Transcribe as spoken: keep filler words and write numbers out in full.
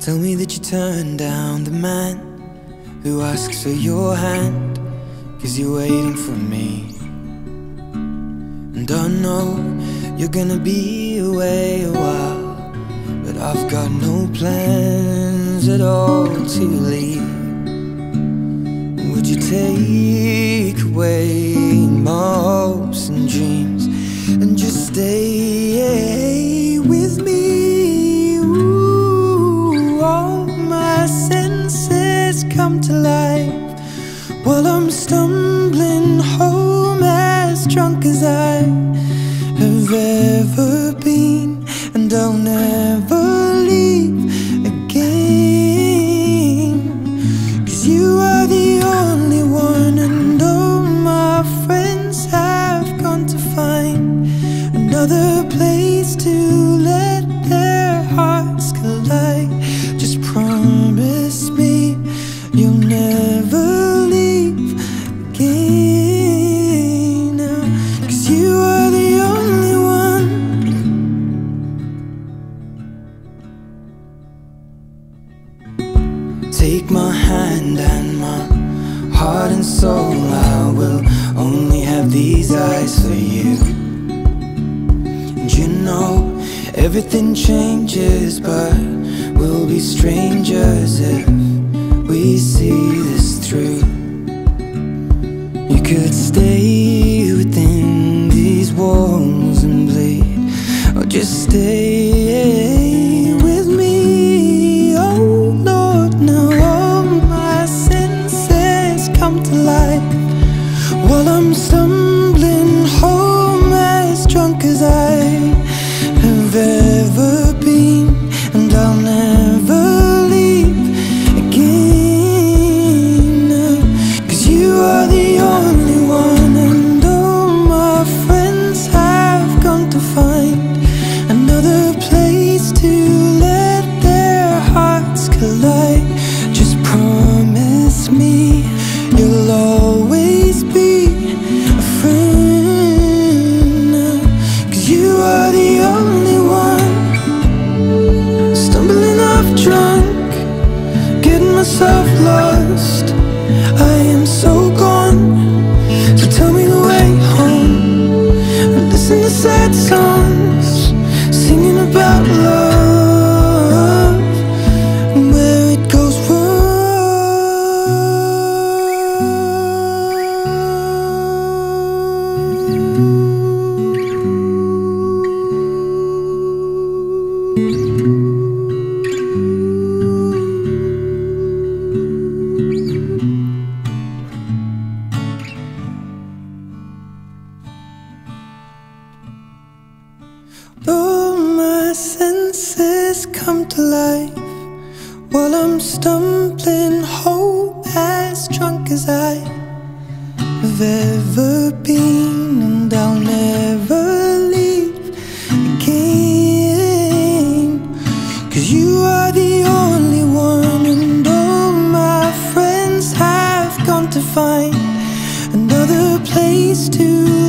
Tell me that you turned down the man who asks for your hand, 'cause you're waiting for me. And I know you're gonna be away a while, but I've got no plans at all to leave. Would you take away my hopes and dreams and just stay with me? Ooh, all my senses come to life while I'm stumbling home, as drunk as I have ever been, and I'll never leave again. 'Cause you are the only one, and all my friends have gone to find another place to let their hearts collide. Just promise me you'll never leave again, 'cause you are the only one. Take my hand and my heart and soul, I will only have these eyes for you. And you know everything changes, but we'll be strangers if we see this through. You could stay within these walls and bleed, or just stay with me. Oh Lord, now all my senses come to life while I'm stumbling home, as drunk as I have ever been, and I'll never leave again. 'Cause you are the only one, and all my friends have gone to find another place to let their hearts collide. Just promise me you'll always be a friend, 'cause you are the only one. Stumbling off drunk, getting myself lost, I am so gone. So tell me the way home, and listen to sad songs singing about love and where it goes wrong. All my senses come to life while I'm stumbling home, as drunk as I have ever been, and I'll never leave again. 'Cause you are the only one, and all my friends have gone to find another place to